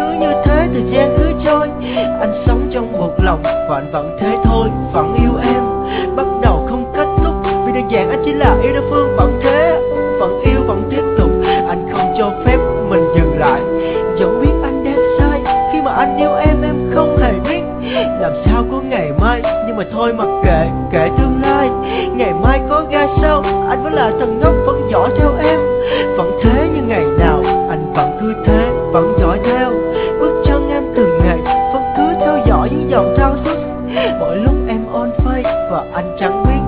cứ như thế thời gian cứ trôi. Anh sống trong một lòng và anh vẫn thế thôi, vẫn yêu em. Bắt đầu không kết thúc vì đơn giản anh chỉ là yêu đơn phương. Vẫn thế, vẫn yêu vẫn tiếp tục. Anh không cho phép mình dừng lại. Dẫu biết anh đang sai khi mà anh yêu em không hề biết làm sao có ngày mai. Nhưng mà thôi mặc kệ, kệ tương lai. Ngày mai có ra sao, anh vẫn là thằng ngốc vẫn dõi theo em. Vẫn thế như ngày nào, anh vẫn cứ thế, vẫn dõi theo bước chân em từng ngày. Vẫn cứ theo dõi những dòng thao thức mỗi lúc em on face và anh chẳng biết